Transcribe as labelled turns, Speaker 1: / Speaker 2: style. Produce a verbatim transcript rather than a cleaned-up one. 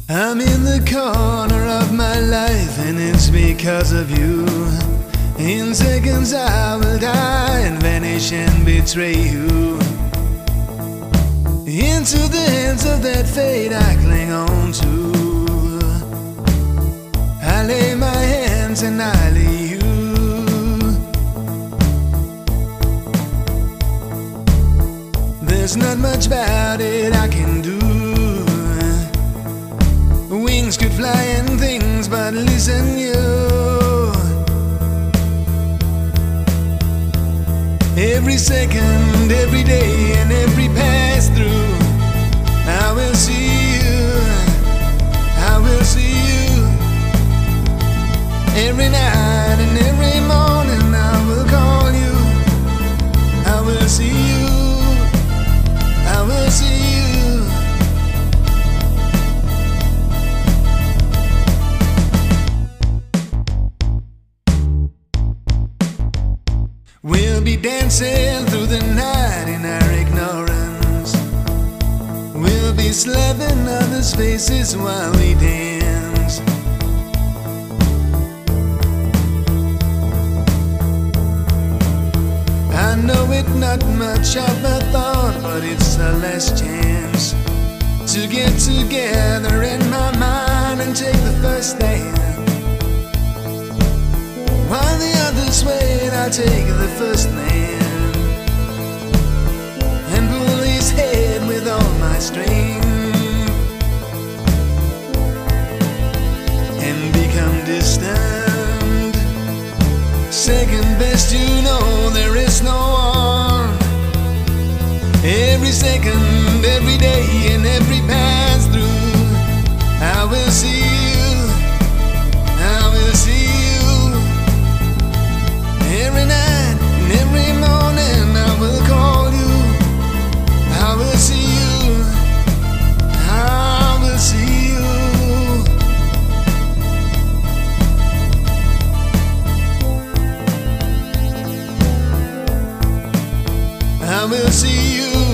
Speaker 1: I'm in the corner of my life, and it's because of you. In seconds I will die and vanish and betray you. Into the hands of that fate I cling on to. I lay my hands and I lay you. There's not much about it I can do. Wings could fly and things, but listen you. Every second, every day, and every pass through, I will see you, I will see you. Every night and every morning I will call you. I will see you, I will see you. We'll be dancing through the night in our ignorance. We'll be slapping others' faces while we dance. I know it not much of a thought, but it's the last chance to get together in my mind and take the first stand. While the others wait, I'll take the first man and pull his head with all my strength and become distant. Second best, you know there is no one. Every second, every day, and every pass through, I will see you, I will see you. Every night and every morning I will call you. I will see you, I will see you. I will see you.